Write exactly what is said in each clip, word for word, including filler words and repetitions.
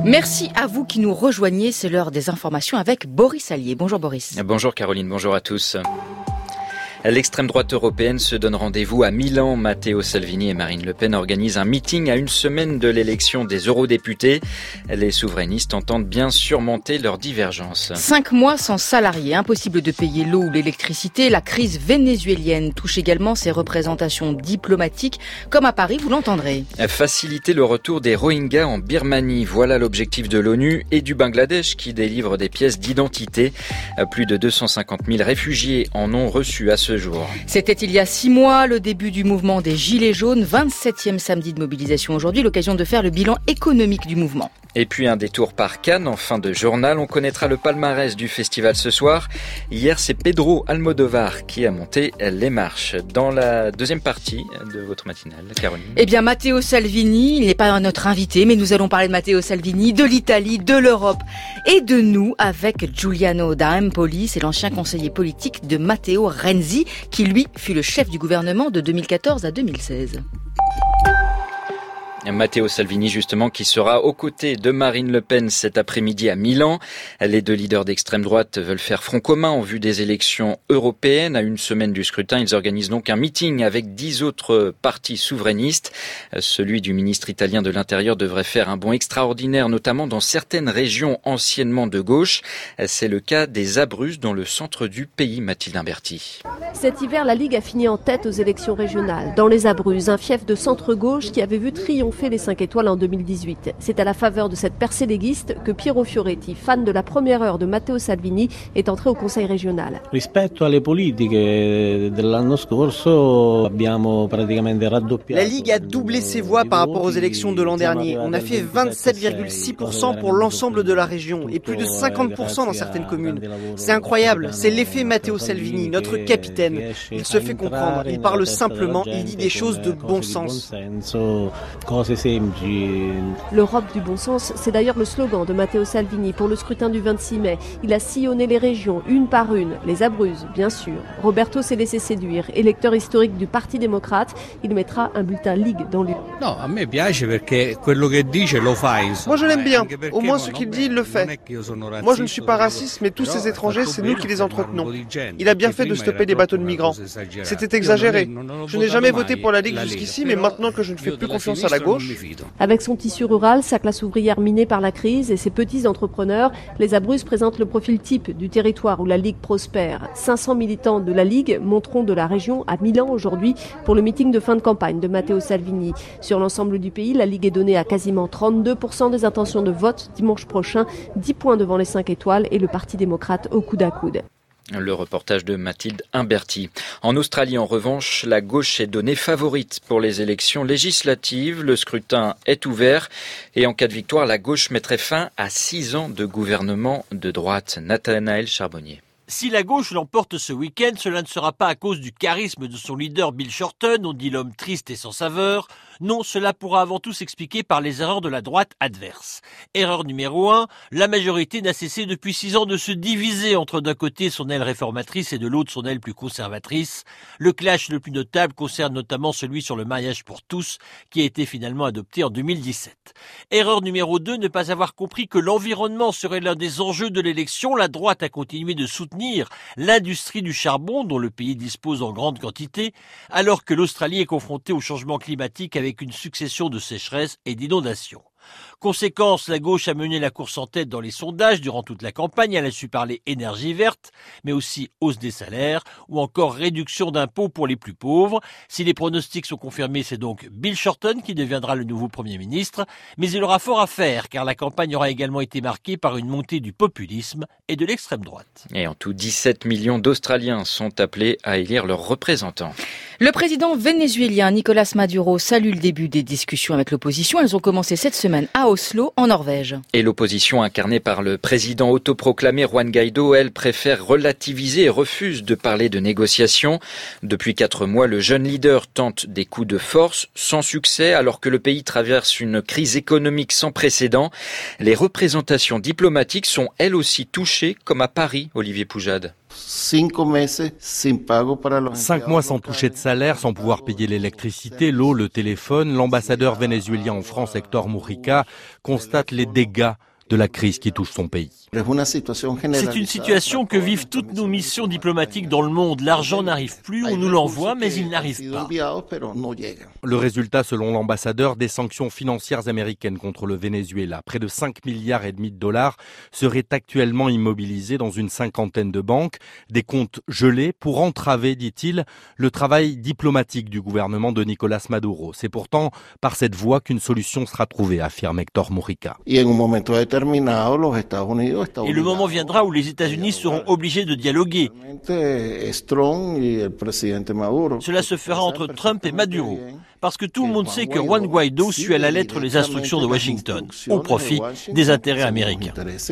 Merci à vous qui nous rejoignez. C'est l'heure des informations avec Boris Allier. Bonjour Boris. Bonjour Caroline, bonjour à tous. L'extrême droite européenne se donne rendez-vous à Milan. Matteo Salvini et Marine Le Pen organisent un meeting à une semaine de l'élection des eurodéputés. Les souverainistes entendent bien surmonter leurs divergences. Cinq mois sans salariés, impossible de payer l'eau ou l'électricité. La crise vénézuélienne touche également ses représentations diplomatiques, comme à Paris, vous l'entendrez. Faciliter le retour des Rohingyas en Birmanie. Voilà l'objectif de l'ONU et du Bangladesh qui délivre des pièces d'identité. Plus de deux cent cinquante mille réfugiés en ont reçu à ce jour. C'était il y a six mois, le début du mouvement des Gilets jaunes, vingt-septième samedi de mobilisation aujourd'hui, l'occasion de faire le bilan économique du mouvement. Et puis un détour par Cannes en fin de journal. On connaîtra le palmarès du festival ce soir. Hier, c'est Pedro Almodovar qui a monté les marches. Dans la deuxième partie de votre matinale, Caroline. Eh bien, Matteo Salvini, il n'est pas notre invité, mais nous allons parler de Matteo Salvini, de l'Italie, de l'Europe et de nous avec Giuliano D'Empoli. C'est l'ancien conseiller politique de Matteo Renzi, qui lui fut le chef du gouvernement de deux mille quatorze à deux mille seize. Matteo Salvini, justement, qui sera aux côtés de Marine Le Pen cet après-midi à Milan. Les deux leaders d'extrême droite veulent faire front commun en vue des élections européennes. À une semaine du scrutin, ils organisent donc un meeting avec dix autres partis souverainistes. Celui du ministre italien de l'Intérieur devrait faire un bond extraordinaire, notamment dans certaines régions anciennement de gauche. C'est le cas des Abruzzes, dans le centre du pays, Mathilde Imberti. Cet hiver, la Ligue a fini en tête aux élections régionales. Dans les Abruzzes, un fief de centre-gauche qui avait vu triompher fait les cinq étoiles en deux mille dix-huit. C'est à la faveur de cette percée léguiste que Piero Fioretti, fan de la première heure de Matteo Salvini, est entré au conseil régional. Rispetto alle politiche dell'anno scorso, abbiamo praticamente raddoppiato. La Ligue a doublé ses voix par rapport aux élections de l'an dernier. On a fait vingt-sept virgule six pour cent pour l'ensemble de la région et plus de cinquante pour cent dans certaines communes. C'est incroyable, c'est l'effet Matteo Salvini, notre capitaine. Il se fait comprendre, il parle simplement, il dit des choses de bon sens. L'Europe du bon sens, c'est d'ailleurs le slogan de Matteo Salvini pour le scrutin du vingt-six mai. Il a sillonné les régions, une par une, les Abruzzes, bien sûr. Roberto s'est laissé séduire, électeur historique du Parti démocrate, il mettra un bulletin Ligue dans l'urne. Non, a me piace perché quello che dice lo fa. Moi je l'aime bien, au moins ce qu'il dit, il le fait. Moi je ne suis pas raciste, mais tous ces étrangers, c'est nous qui les entretenons. Il a bien fait de stopper les bateaux de migrants. C'était exagéré. Je n'ai jamais voté pour la Ligue jusqu'ici, mais maintenant que je ne fais plus confiance à la gauche... Avec son tissu rural, sa classe ouvrière minée par la crise et ses petits entrepreneurs, les Abruzzes présentent le profil type du territoire où la Ligue prospère. cinq cents militants de la Ligue monteront de la région à Milan aujourd'hui pour le meeting de fin de campagne de Matteo Salvini. Sur l'ensemble du pays, la Ligue est donnée à quasiment trente-deux pour cent des intentions de vote dimanche prochain, dix points devant les cinq étoiles et le Parti démocrate au coude à coude. Le reportage de Mathilde Imberti. En Australie, en revanche, la gauche est donnée favorite pour les élections législatives. Le scrutin est ouvert et en cas de victoire, la gauche mettrait fin à six ans de gouvernement de droite. Nathanaël Charbonnier. Si la gauche l'emporte ce week-end, cela ne sera pas à cause du charisme de son leader Bill Shorten, on dit l'homme triste et sans saveur. Non, cela pourra avant tout s'expliquer par les erreurs de la droite adverse. Erreur numéro un, la majorité n'a cessé depuis six ans de se diviser entre d'un côté son aile réformatrice et de l'autre son aile plus conservatrice. Le clash le plus notable concerne notamment celui sur le mariage pour tous, qui a été finalement adopté en deux mille dix-sept. Erreur numéro deux, ne pas avoir compris que l'environnement serait l'un des enjeux de l'élection. La droite a continué de soutenir l'industrie du charbon, dont le pays dispose en grande quantité, alors que l'Australie est confrontée au changement climatique avec avec une succession de sécheresses et d'inondations. Conséquence, la gauche a mené la course en tête dans les sondages durant toute la campagne. Elle a su parler énergie verte, mais aussi hausse des salaires ou encore réduction d'impôts pour les plus pauvres. Si les pronostics sont confirmés, c'est donc Bill Shorten qui deviendra le nouveau Premier ministre. Mais il aura fort à faire, car la campagne aura également été marquée par une montée du populisme et de l'extrême droite. Et en tout, dix-sept millions d'Australiens sont appelés à élire leurs représentants. Le président vénézuélien Nicolás Maduro salue le début des discussions avec l'opposition. Elles ont commencé cette semaine à Oslo, en Norvège. Et l'opposition incarnée par le président autoproclamé Juan Guaidó, elle, préfère relativiser et refuse de parler de négociations. Depuis quatre mois, le jeune leader tente des coups de force, sans succès, alors que le pays traverse une crise économique sans précédent. Les représentations diplomatiques sont elles aussi touchées, comme à Paris, Olivier Poujade. Cinq mois sans toucher de salaire, sans pouvoir payer l'électricité, l'eau, le téléphone, l'ambassadeur vénézuélien en France, Héctor Mujica, constate les dégâts de la crise qui touche son pays. C'est une situation que vivent toutes nos missions diplomatiques dans le monde. L'argent n'arrive plus, on nous l'envoie, mais il n'arrive pas. Le résultat, selon l'ambassadeur, des sanctions financières américaines contre le Venezuela. Près de cinq milliards et demi de dollars seraient actuellement immobilisés dans une cinquantaine de banques. Des comptes gelés pour entraver, dit-il, le travail diplomatique du gouvernement de Nicolas Maduro. C'est pourtant par cette voie qu'une solution sera trouvée, affirme Héctor Mujica. Et le moment viendra où les États-Unis seront obligés de dialoguer. Cela se fera entre Trump et Maduro, parce que tout le monde sait que Juan Guaido suit à la lettre les instructions de Washington, au profit des intérêts américains.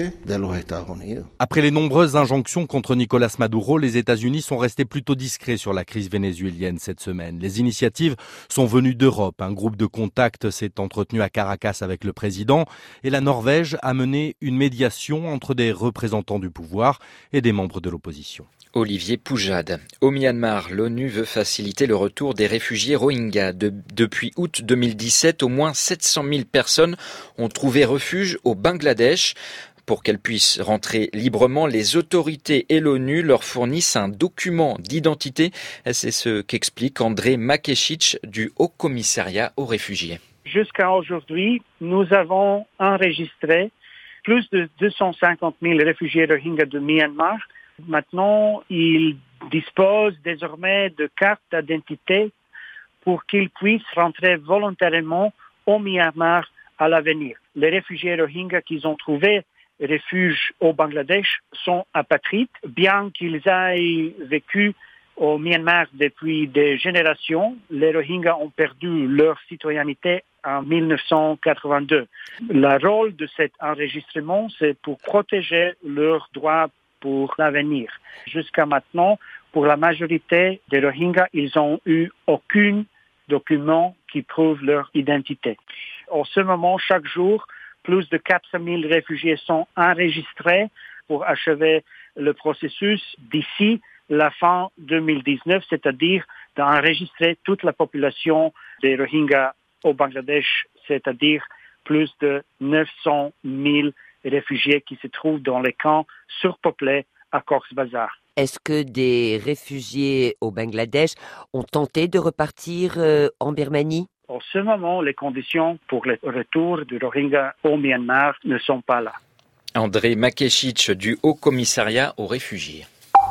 Après les nombreuses injonctions contre Nicolas Maduro, les États-Unis sont restés plutôt discrets sur la crise vénézuélienne cette semaine. Les initiatives sont venues d'Europe. Un groupe de contact s'est entretenu à Caracas avec le président et la Norvège a mené une médiation entre des représentants du pouvoir et des membres de l'opposition. Olivier Poujade. Au Myanmar, l'ONU veut faciliter le retour des réfugiés Rohingyas. De, depuis août deux mille dix-sept, au moins sept cent mille personnes ont trouvé refuge au Bangladesh. Pour qu'elles puissent rentrer librement, les autorités et l'ONU leur fournissent un document d'identité. C'est ce qu'explique André Makeshich du Haut Commissariat aux réfugiés. Jusqu'à aujourd'hui, nous avons enregistré plus de deux cent cinquante mille réfugiés Rohingyas de Myanmar. Maintenant, ils disposent désormais de cartes d'identité pour qu'ils puissent rentrer volontairement au Myanmar à l'avenir. Les réfugiés Rohingyas qu'ils ont trouvé refuge au Bangladesh sont apatrides, bien qu'ils aient vécu au Myanmar depuis des générations. Les Rohingyas ont perdu leur citoyenneté en mille neuf cent quatre-vingt-deux. Le rôle de cet enregistrement, c'est pour protéger leurs droits pour l'avenir. Jusqu'à maintenant, pour la majorité des Rohingyas, ils n'ont eu aucun document qui prouve leur identité. En ce moment, chaque jour, plus de quatre mille réfugiés sont enregistrés pour achever le processus d'ici la fin deux mille dix-neuf, c'est-à-dire d'enregistrer toute la population des Rohingyas au Bangladesh, c'est-à-dire plus de neuf cent mille réfugiés qui se trouvent dans les camps surpeuplés à Cox's Bazar. Est-ce que des réfugiés au Bangladesh ont tenté de repartir euh, en Birmanie ? En ce moment, les conditions pour le retour du Rohingya au Myanmar ne sont pas là. André Makeshich du Haut Commissariat aux réfugiés.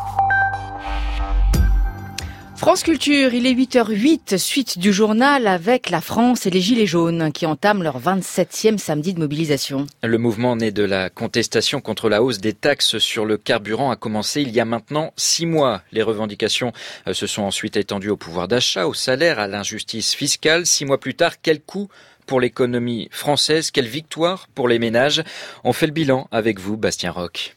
France Culture, il est huit heures huit, suite du journal avec la France et les Gilets jaunes qui entament leur vingt-septième samedi de mobilisation. Le mouvement né de la contestation contre la hausse des taxes sur le carburant a commencé il y a maintenant six mois. Les revendications se sont ensuite étendues au pouvoir d'achat, au salaire, à l'injustice fiscale. Six mois plus tard, quel coût pour l'économie française, quelle victoire pour les ménages? On fait le bilan avec vous, Bastien Roch.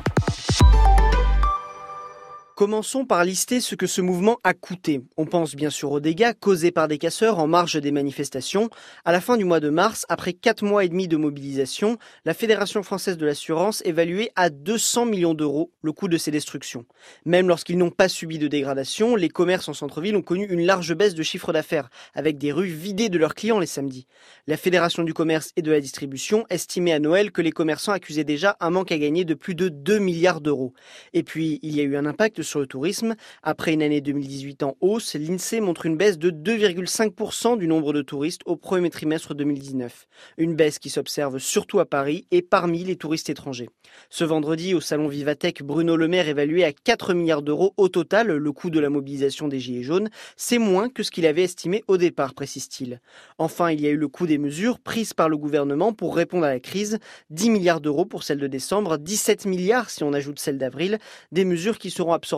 Commençons par lister ce que ce mouvement a coûté. On pense bien sûr aux dégâts causés par des casseurs en marge des manifestations. À la fin du mois de mars, après quatre mois et demi de mobilisation, la Fédération française de l'assurance évaluait à deux cents millions d'euros le coût de ces destructions. Même lorsqu'ils n'ont pas subi de dégradation, les commerces en centre-ville ont connu une large baisse de chiffre d'affaires, avec des rues vidées de leurs clients les samedis. La Fédération du commerce et de la distribution estimait à Noël que les commerçants accusaient déjà un manque à gagner de plus de deux milliards d'euros. Et puis, il y a eu un impact sur le tourisme. Après une année deux mille dix-huit en hausse, l'INSEE montre une baisse de deux virgule cinq pour cent du nombre de touristes au premier trimestre deux mille dix-neuf. Une baisse qui s'observe surtout à Paris et parmi les touristes étrangers. Ce vendredi, au salon Vivatech, Bruno Le Maire évaluait à quatre milliards d'euros au total le coût de la mobilisation des Gilets jaunes. C'est moins que ce qu'il avait estimé au départ, précise-t-il. Enfin, il y a eu le coût des mesures prises par le gouvernement pour répondre à la crise. dix milliards d'euros pour celle de décembre, dix-sept milliards si on ajoute celle d'avril. Des mesures qui seront absorbées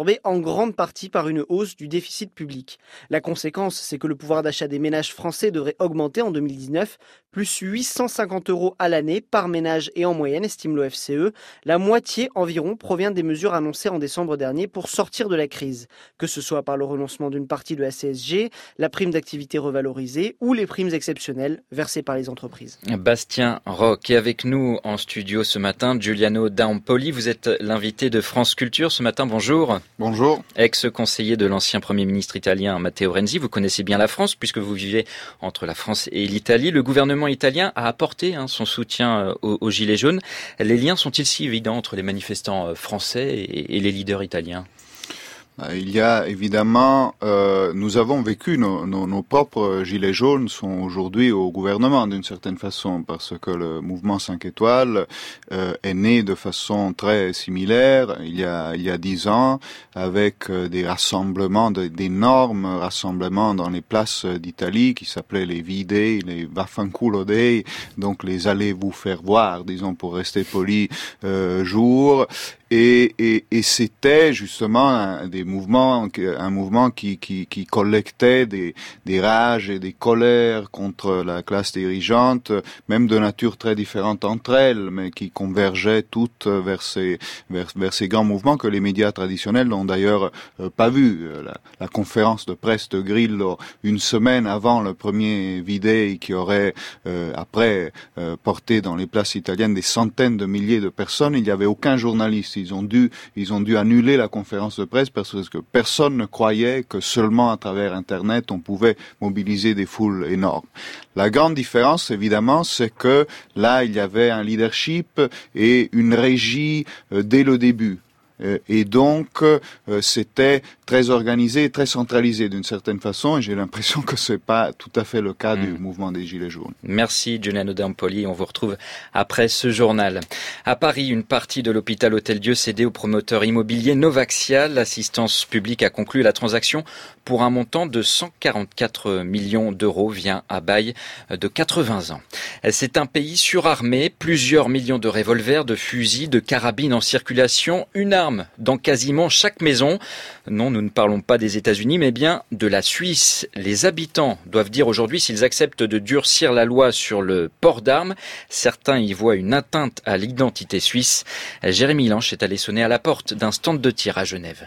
absorbée en grande partie par une hausse du déficit public. La conséquence, c'est que le pouvoir d'achat des ménages français devrait augmenter en deux mille dix-neuf, plus huit cent cinquante euros à l'année par ménage et en moyenne, estime l'O F C E. La moitié environ provient des mesures annoncées en décembre dernier pour sortir de la crise, que ce soit par le renoncement d'une partie de la C S G, la prime d'activité revalorisée ou les primes exceptionnelles versées par les entreprises. Bastien Roch est avec nous en studio ce matin. Giuliano D'Ampoli, vous êtes l'invité de France Culture ce matin. Bonjour. Bonjour. Ex-conseiller de l'ancien Premier ministre italien Matteo Renzi, vous connaissez bien la France puisque vous vivez entre la France et l'Italie. Le gouvernement italien a apporté hein, son soutien aux, aux Gilets jaunes. Les liens sont-ils si évidents entre les manifestants français et, et les leaders italiens ? Il y a évidemment, euh, nous avons vécu nos, nos, nos propres gilets jaunes sont aujourd'hui au gouvernement d'une certaine façon parce que le mouvement cinq étoiles euh, est né de façon très similaire il y a il y a dix ans avec euh, des rassemblements, de, d'énormes rassemblements dans les places d'Italie qui s'appelaient les V-Day, les Vaffanculo Day, donc les allez vous faire voir, disons pour rester poli, euh, jours. Et, et, et c'était justement un, des mouvements, un mouvement qui, qui, qui collectait des, des rages et des colères contre la classe dirigeante, même de nature très différente entre elles, mais qui convergeaient toutes vers ces, vers, vers ces grands mouvements que les médias traditionnels n'ont d'ailleurs euh, pas vus. La, la conférence de presse de Grillo, une semaine avant le premier V-Day qui aurait euh, après euh, porté dans les places italiennes des centaines de milliers de personnes, il n'y avait aucun journaliste. Ils ont dû, ils ont dû annuler la conférence de presse parce que personne ne croyait que seulement à travers Internet on pouvait mobiliser des foules énormes. La grande différence, évidemment, c'est que là, il y avait un leadership et une régie euh, dès le début. Et donc, euh, c'était très organisé et très centralisé d'une certaine façon. Et j'ai l'impression que c'est pas tout à fait le cas mmh. du mouvement des Gilets jaunes. Merci, Giuliano D'Ampoli. On vous retrouve après ce journal. À Paris, une partie de l'hôpital Hôtel-Dieu cédée au promoteur immobilier Novaxial. L'assistance publique a conclu la transaction pour un montant de cent quarante-quatre millions d'euros via un bail de quatre-vingts ans. C'est un pays surarmé. Plusieurs millions de revolvers, de fusils, de carabines en circulation. Une arme dans quasiment chaque maison. Non, nous ne parlons pas des États-Unis, mais bien de la Suisse. Les habitants doivent dire aujourd'hui s'ils acceptent de durcir la loi sur le port d'armes. Certains y voient une atteinte à l'identité suisse. Jérémy Lanche est allé sonner à la porte d'un stand de tir à Genève.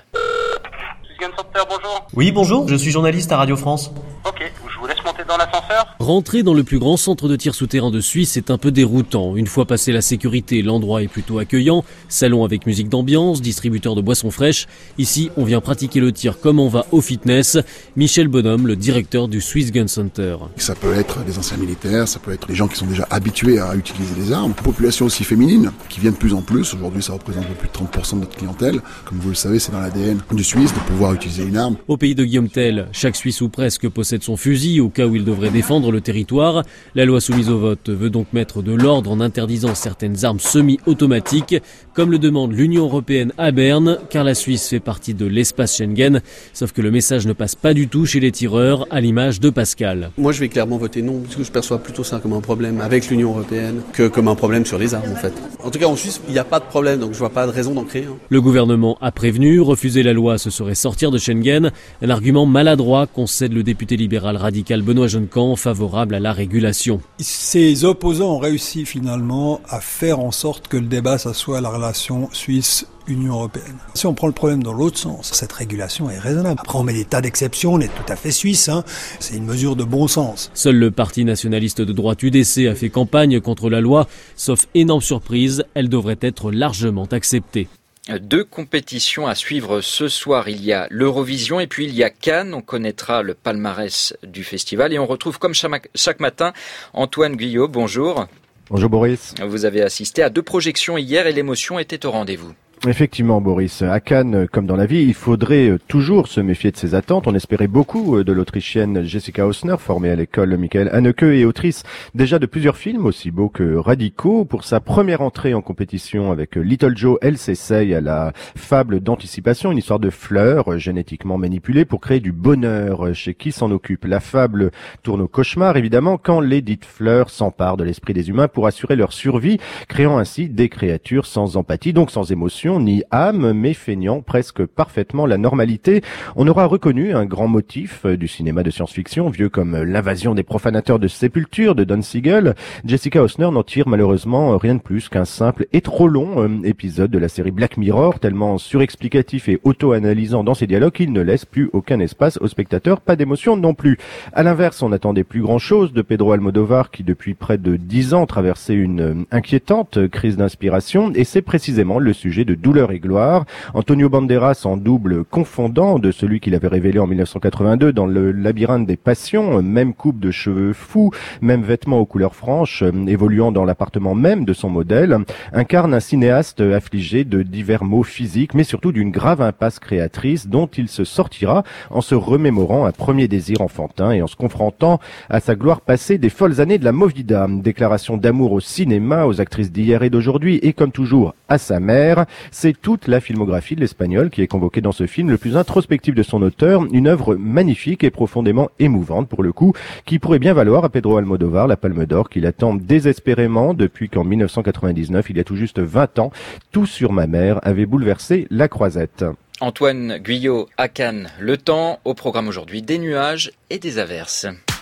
Bonjour. Oui, bonjour, je suis journaliste à Radio France. Ok, je vous laisse monter dans l'ascenseur. Rentrer dans le plus grand centre de tir souterrain de Suisse est un peu déroutant. Une fois passé la sécurité, l'endroit est plutôt accueillant. Salon avec musique d'ambiance, distributeur de boissons fraîches. Ici, on vient pratiquer le tir comme on va au fitness. Michel Bonhomme, le directeur du Swiss Gun Center. Ça peut être des anciens militaires, ça peut être des gens qui sont déjà habitués à utiliser les armes. Population aussi féminine, qui vient de plus en plus. Aujourd'hui, ça représente plus de trente pour cent de notre clientèle. Comme vous le savez, c'est dans l'A D N du Suisse de pouvoir utiliser une arme. Au pays de Guillaume Tell, chaque Suisse ou presque possède son fusil au cas où il devrait défendre le territoire. La loi soumise au vote veut donc mettre de l'ordre en interdisant certaines armes semi-automatiques, comme le demande l'Union européenne à Berne, car la Suisse fait partie de l'espace Schengen. Sauf que le message ne passe pas du tout chez les tireurs, à l'image de Pascal. Moi, je vais clairement voter non, parce que je perçois plutôt ça comme un problème avec l'Union européenne que comme un problème sur les armes, en fait. En tout cas, en Suisse, il n'y a pas de problème, donc je vois pas de raison d'en créer. Hein. Le gouvernement a prévenu, refuser la loi, ce serait sortir de Schengen. Un argument maladroit concède le député libéral radical Benoît Jeunecamp, favorable à la régulation. Ses opposants ont réussi finalement à faire en sorte que le débat, ça soit la relation Suisse-Union européenne. Si on prend le problème dans l'autre sens, cette régulation est raisonnable. Après, on met des tas d'exceptions, on est tout à fait suisse, hein. C'est une mesure de bon sens. Seul le parti nationaliste de droite U D C a fait campagne contre la loi, sauf énorme surprise, elle devrait être largement acceptée. Deux compétitions à suivre ce soir. Il y a l'Eurovision et puis il y a Cannes. On connaîtra le palmarès du festival et on retrouve comme chaque matin Antoine Guyot. Bonjour. Bonjour Boris. Vous avez assisté à deux projections hier et l'émotion était au rendez-vous. Effectivement, Boris. À Cannes, comme dans la vie, il faudrait toujours se méfier de ses attentes. On espérait beaucoup de l'Autrichienne Jessica Hausner, formée à l'école Michael Haneke et autrice déjà de plusieurs films aussi beaux que radicaux. Pour sa première entrée en compétition avec Little Joe, elle s'essaye à la fable d'anticipation, une histoire de fleurs génétiquement manipulées pour créer du bonheur. Chez qui s'en occupe? La fable tourne au cauchemar, évidemment, quand les dites fleurs s'emparent de l'esprit des humains pour assurer leur survie, créant ainsi des créatures sans empathie, donc sans émotion, émotion ni âme, mais feignant presque parfaitement la normalité. On aura reconnu un grand motif du cinéma de science-fiction, vieux comme l'invasion des profanateurs de sépultures de Don Siegel. Jessica Hausner n'en tire malheureusement rien de plus qu'un simple et trop long euh, épisode de la série Black Mirror, tellement surexplicatif et auto-analysant dans ses dialogues qu'il ne laisse plus aucun espace au spectateur, pas d'émotion non plus. À l'inverse, on n'attendait plus grand-chose de Pedro Almodovar qui depuis près de dix ans traversait une euh, inquiétante crise d'inspiration, et c'est précisément le sujet de Douleur et gloire. Antonio Banderas en double confondant de celui qu'il avait révélé en mille neuf cent quatre-vingt-deux dans Le labyrinthe des passions, même coupe de cheveux fous, même vêtements aux couleurs franches, euh, évoluant dans l'appartement même de son modèle, incarne un cinéaste affligé de divers maux physiques, mais surtout d'une grave impasse créatrice dont il se sortira en se remémorant un premier désir enfantin et en se confrontant à sa gloire passée des folles années de la Movida. Déclaration d'amour au cinéma, aux actrices d'hier et d'aujourd'hui, et comme toujours à sa mère. C'est toute la filmographie de l'Espagnol qui est convoquée dans ce film le plus introspectif de son auteur, une œuvre magnifique et profondément émouvante pour le coup, qui pourrait bien valoir à Pedro Almodovar la Palme d'Or qu'il attend désespérément depuis qu'en mille neuf cent quatre-vingt-dix-neuf, il y a tout juste vingt ans, Tout sur ma mère avait bouleversé la Croisette. Antoine Guyot à Cannes. Le temps, au programme aujourd'hui, des nuages et des averses.